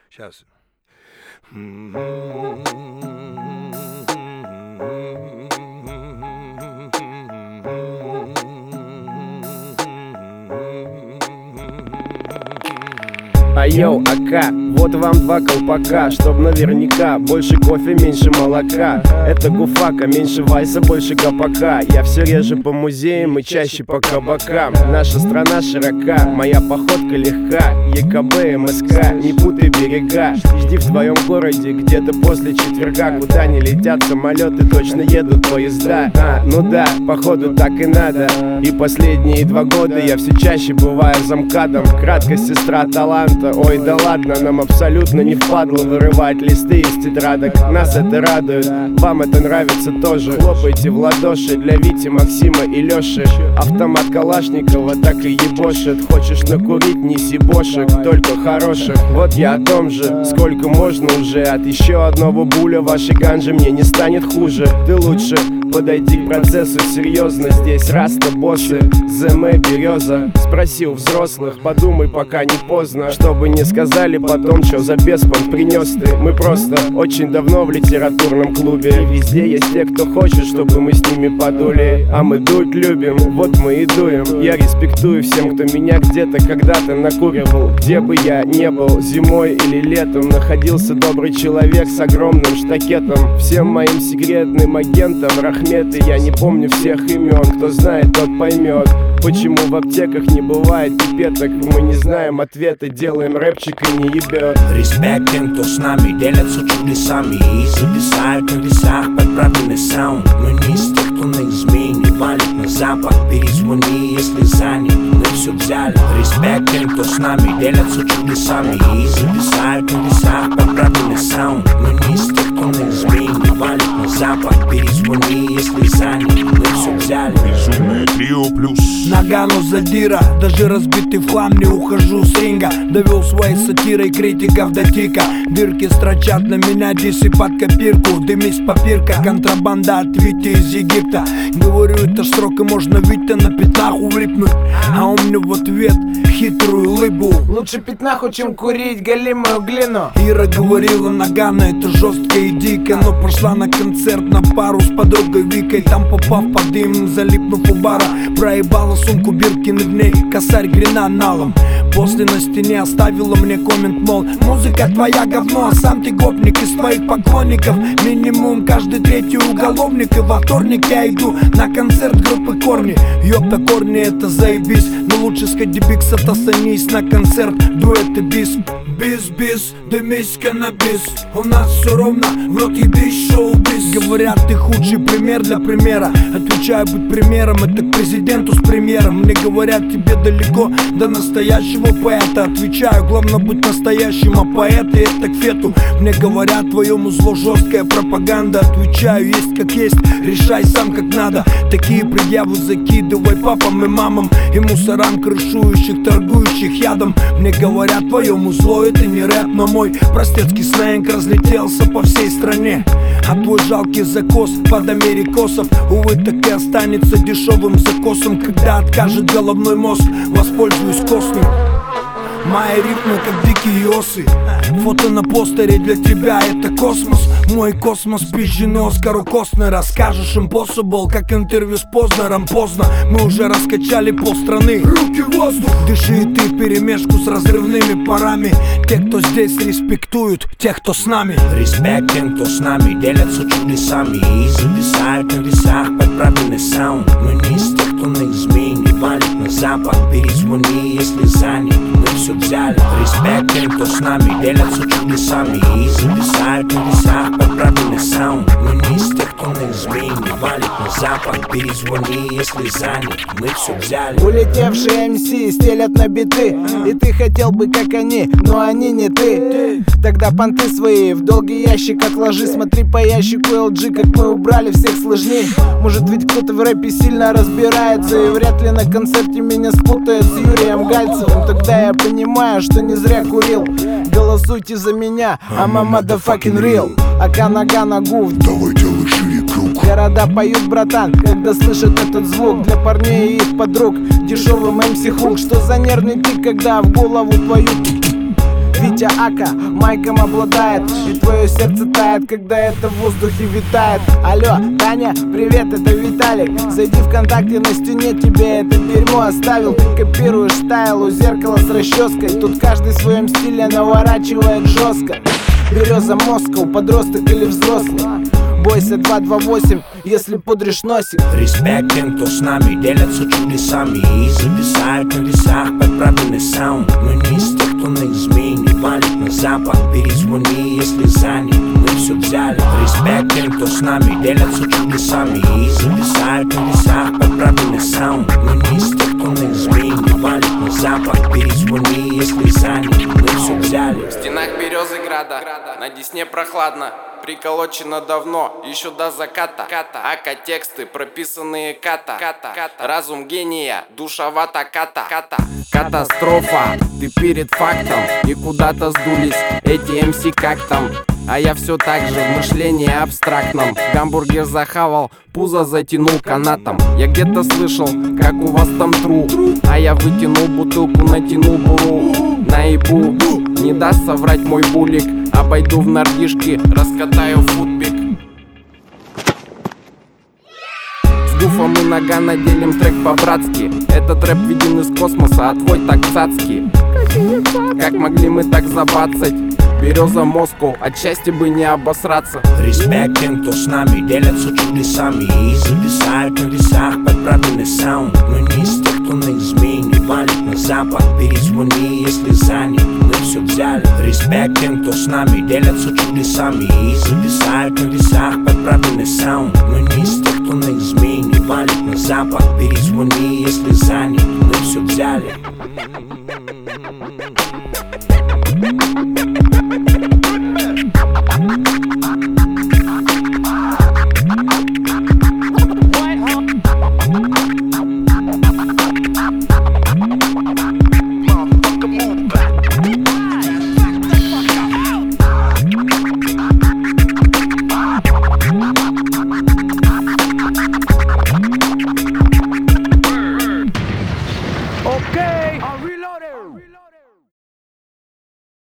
Сейчас. Айоу, АК, вот вам 2 колпака, чтоб наверняка больше кофе, меньше молока. Это гуфака, меньше вайса, больше гопака. Я все реже по музеям и чаще по кабакам. Наша страна широка, моя походка легка. ЕКБ, МСК, не путай берега. Жди в твоем городе где-то после четверга. Куда не летят самолеты, точно едут поезда. Ну да, походу так и надо. И последние 2 года я все чаще бываю замкадом. Краткость сестра таланта. Ой, да ладно, нам абсолютно не впадло вырывать листы из тетрадок. Нас это радует, вам это нравится тоже. Хлопайте в ладоши для Вити, Максима и Лёши. Автомат Калашникова так и ебошит. Хочешь накурить, неси бошек, только хороших. Вот я о том же, сколько можно уже. От еще одного буля вашей ганжи мне не станет хуже. Ты лучше подойди к процессу серьезно. Здесь раста боссы, ЗМ береза. Спроси у взрослых, подумай, пока не поздно. Чтобы не сказали потом, что за беспон принес ты. Мы просто очень давно в литературном клубе. И везде есть те, кто хочет, чтобы мы с ними подули. А мы дуть любим, вот мы и дуем. Я респектую всем, кто меня где-то когда-то накуривал. Где бы я не был, зимой или летом, находился добрый человек с огромным штакетом. Всем моим секретным агентам рахметы. Я не помню всех имен, кто знает, тот поймет. Почему в аптеках не бывает пипеток? Мы не знаем ответа, делаем рэпчик и не ебет. Респект тем, кто с нами делятся чудесами и зависают на весах под правильный саунд. Мы не из тех, кто на измене валит на запад. Перезвони, если занят, мы все взяли. Респект тем, кто с нами делятся чудесами и зависают на весах под правильный саунд. Мы не из тех, кто на измене валит на запад. Перезвони, если занят, мы все взяли. Безумное трио плюс Нагано задира, даже разбитый в хлам не ухожу с ринга. Довел своей сатирой критиков до тика. Дырки строчат на меня, дисы под копирку. Дымись попирка, контрабанда от Вити из Египта. Говорю, это срок и можно Витя на пятнах улипнуть. А он мне в ответ хитрую лыбу. Лучше пятнаху, чем курить галимую глину. Ира говорила, Нагано это жестко и дико. Но пошла на концерт на пару с подругой Викой. Там попав под дым, залипнув у бара, проебала сумку Биркины, в ней косарь гренаналом. После на стене оставила мне коммент, мол, музыка твоя говно, а сам ты гопник из твоих поклонников. Минимум каждый третий уголовник. И во вторник я иду на концерт группы Корни. Ёпта, Корни это заебись, но лучше сходи бикс, отостанись на концерт дуэты бис. Бис-бис, дымись каннабис. У нас все ровно, в рот ебись, шоу-биз. Говорят, ты худший пример для примера. Отвечаю, быть примером, это к президенту с премьером. Мне говорят, тебе далеко до настоящего поэта. Отвечаю, главное быть настоящим, а поэты это к фету. Мне говорят, твоему зло жесткая пропаганда. Отвечаю, есть как есть, решай сам как надо. Такие предъявы закидывай папам и мамам и мусорам, крышующих, торгующих ядом. Мне говорят, твоему зло это не рэп, но мой простецкий сленг разлетелся по всей стране. А твой жалкий закос под америкосов, увы, так и останется дешевым закосом. Когда откажет головной мозг, воспользуюсь костным. Мои ритмы как дикие осы. Фото на постере для тебя это космос. Мой космос пизженый Оскару Костнера. Скажешь impossible, как интервью с Познером. Поздно, мы уже раскачали полстраны. Руки в воздух. Дыши и ты вперемешку с разрывными парами. Те, кто здесь респектуют тех, кто с нами. Респект тем, кто с нами делятся чудесами и зависают на весах под правильный саунд. Мы не из тех, кто на измене валит на запад. Перезвони, если занят, мы все взяли. Респект тем, кто с нами делятся чудесами и зависают на весах под правильный саунд. Мы не из тех, кто на измене валит на запад. Перезвони, если занят, мы все взяли. Улетевшие МС стелят на биты, и ты хотел бы как они, но они не ты. Тогда понты свои в долгий ящик отложи. Смотри по ящику LG, как мы убрали всех сложней. Может ведь кто-то в рэпе сильно разбирается, и вряд ли на концерте меня спутает с Юрием Гальцевым. Тогда я понимаю, что не зря курил. Голосуйте за меня, I'm a motherfucking real. Ака нога на гуф, давай делай шире круг. Города поют, братан, когда слышат этот звук. Для парней и их подруг дешевым MC хук. Что за нервный тик, когда в голову твою Хотя Ака майком обладает, и твое сердце тает, когда это в воздухе витает. Алло, Таня, привет, это Виталик. Зайди ВКонтакте, на стене тебе это дерьмо оставил. Ты копируешь стайл у зеркала с расческой. Тут каждый в своем стиле наворачивает жестко. Береза Москва, подросток или взрослый. Бойся 228, если пудришь носик. Респект тем, кто с нами делятся чудесами и зависают на весах под правильный саунд. Мы не из тех, кто на измене валит на запад. Перезвони, если занят, мы все взяли. Респект тем, кто с нами делятся чудесами и зависают на весах под правильный саунд. Мы не из тех, кто на измене валит на запад. Перезвони, если занят, мы все взяли. В стенах Березыграда, на Десне прохладно. Приколочено давно, еще до заката. Ака тексты, прописанные ката. Разум гения, душевата ката. Катастрофа, ты перед фактом. И куда-то сдулись эти МС как там. А я все так же в мышлении абстрактном. Гамбургер захавал, пузо затянул канатом. Я где-то слышал, как у вас там тру. А я вытянул бутылку, натянул буру. Наебу, не даст соврать мой булик. Обойду в нордишки, раскатаю футбик. С гуфом и Нагано делим трек по-братски. Этот рэп виден из космоса, а твой так цацкий. Как могли мы так забацать? Береза Москва, от счастья бы не обосраться. Респект тем, кто с нами делятся чудесами и зависают на весах под правильный саунд. Мы не из тех, кто на измене валит на запад. Перезвони, если занят, мы все взяли. Респект тем, кто с нами делятся чудесами и зависают на весах под правильный саунд. Мы не из тех, кто на измене валит на запад. Перезвони, если занят, мы все взяли.